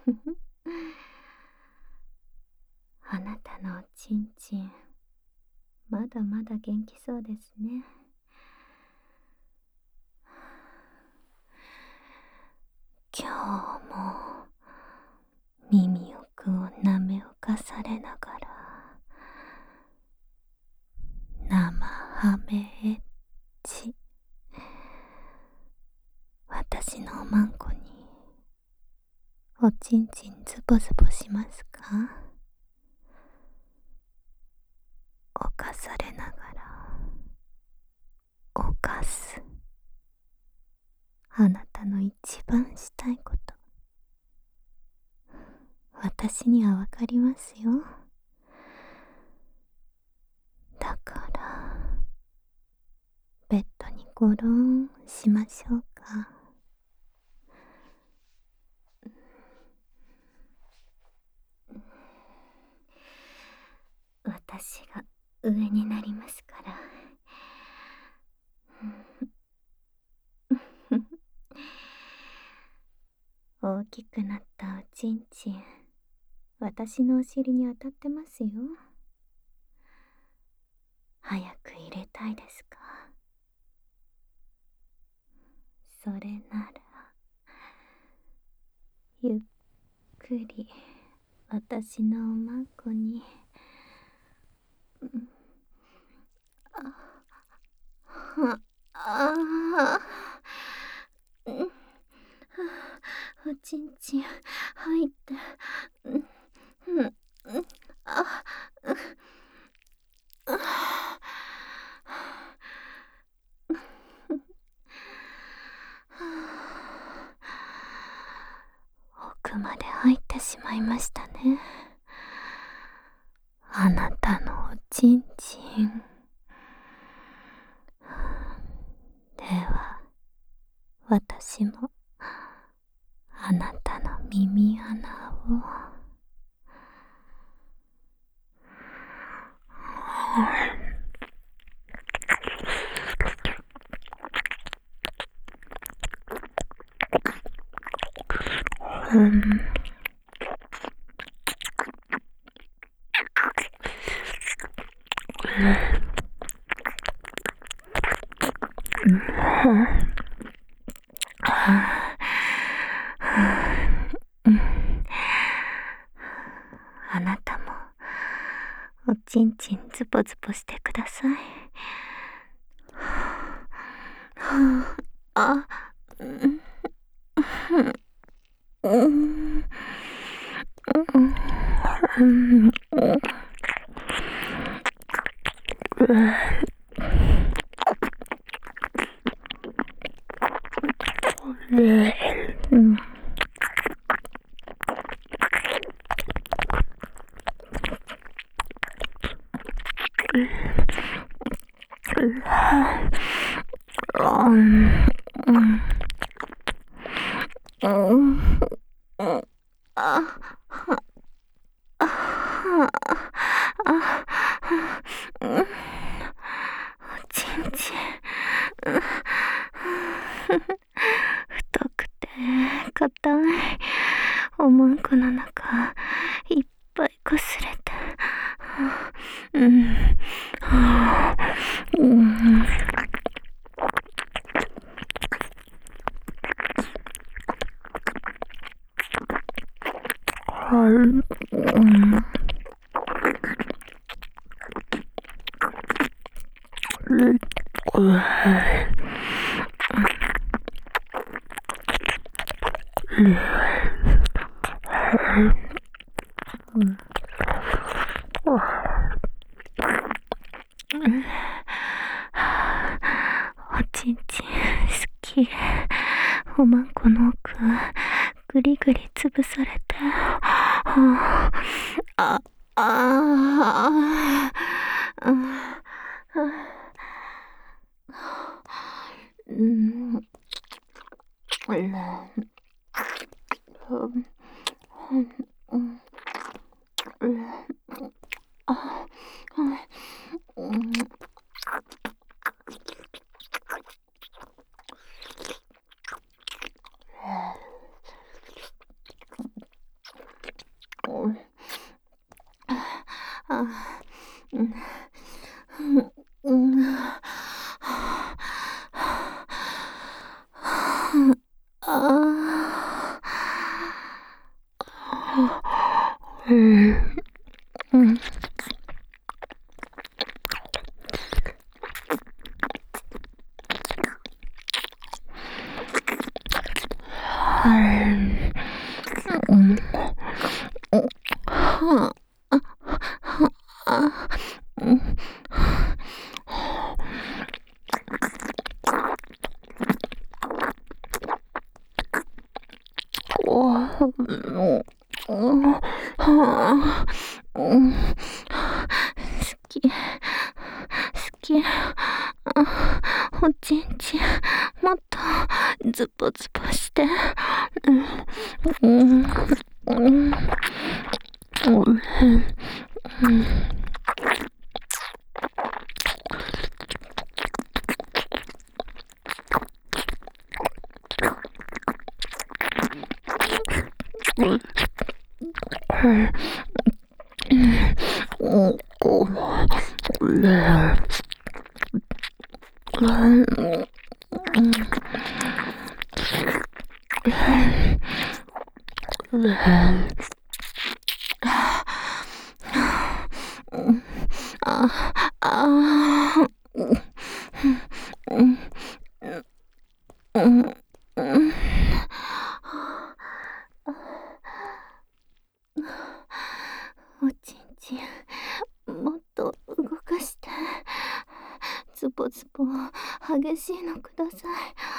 あなたのおちんちん、まだまだ元気そうですね。今日も耳奥をなめをかされながら生ハメエッチ、私のおまんこにおちんちんズボズボしますか？犯されながら犯す、あなたの一番したいこと、私にはわかりますよ。だからベッドにゴロンしましょうか。私が上になりますから。大きくなったおちんちん、私のお尻に当たってますよ。早く入れたいですか？それならゆっくり私のおまんこに。ああ、おちんちん入って、あ奥まで入ってしまいましたね。あなたのおちんちん。では私もあなたの耳穴を。あなたもおちんちんズボズボしてください。あ、おちんちん、太くて硬いおまんこの中いっぱいこすれて、おちんちん好き。おまんこの奥ぐりぐりつぶされて、あああおちんちん、もっとズボズボして。おちんちん、もっと動かして。ズボズボ激しいのください。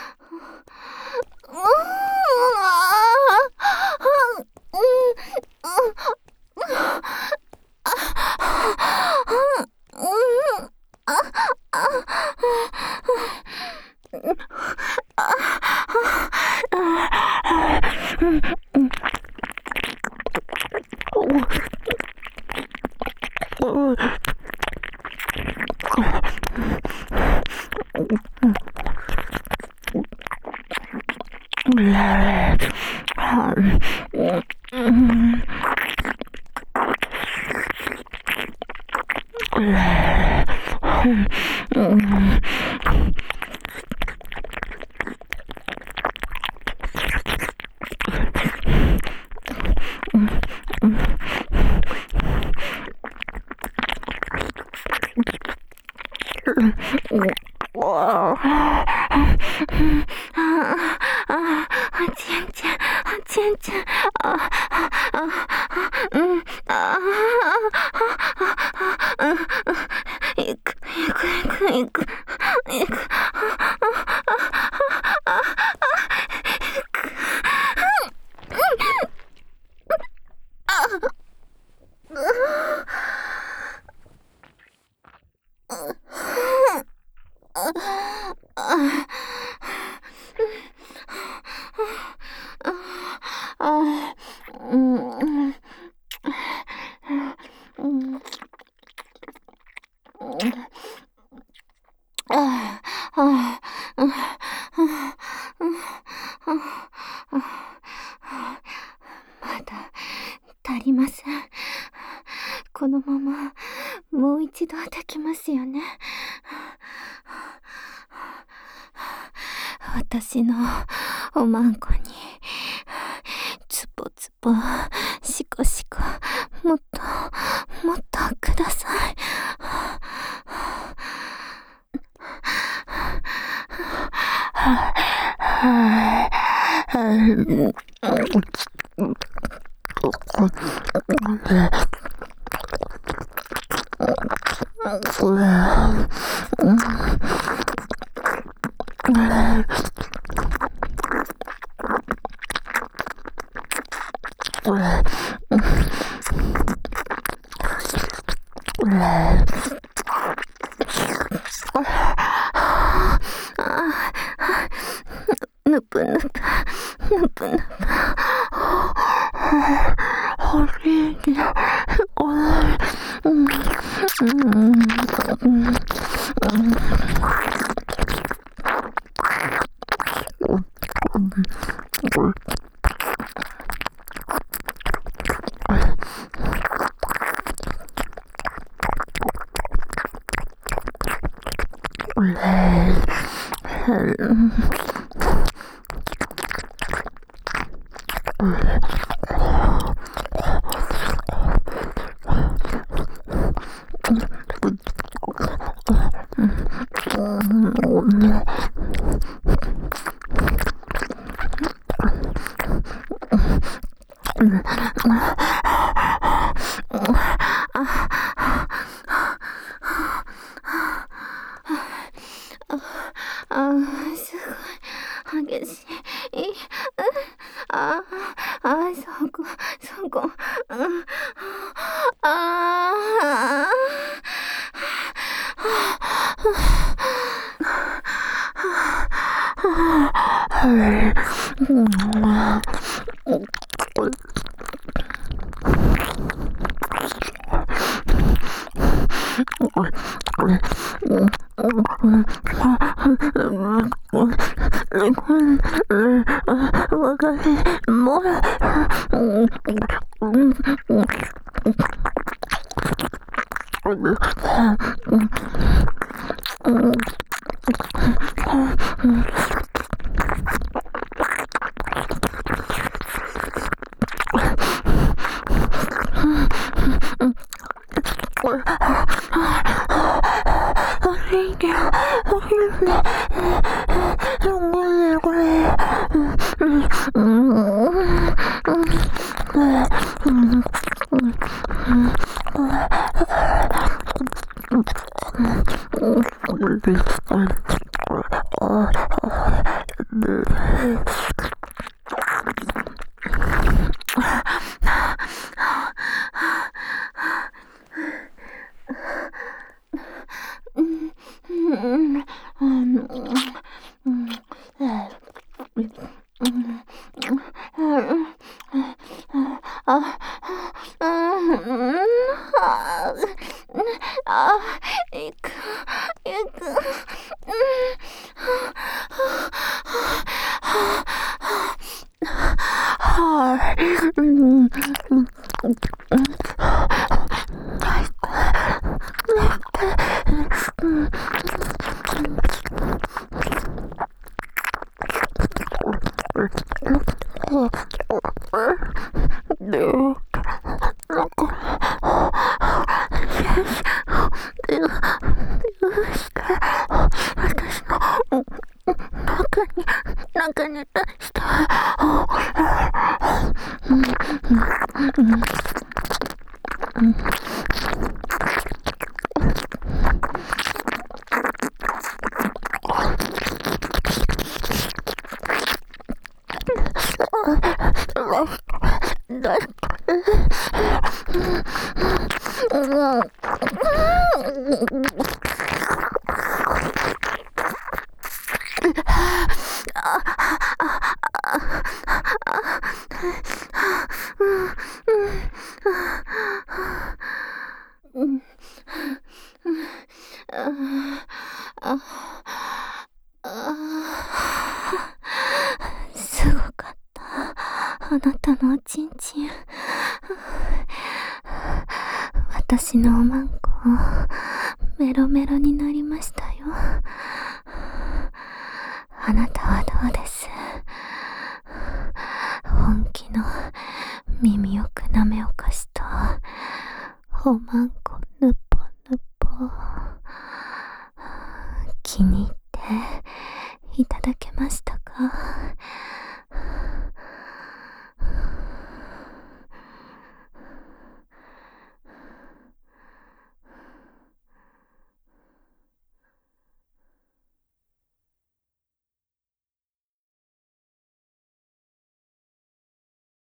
まだ足りません。このままもう一度抱きますよね。私のおまんこにズボズボシコシコもっともっとください。ぬぷぬぷぬぷぬぷ。 すごい激しい。そこ、そこ、行く、行く。中にいた人すごかった。あなたのおちんちん。私のおまんこメロメロになりましたよ。あなたはどうです？本気の耳よくなめおかしとおまんこ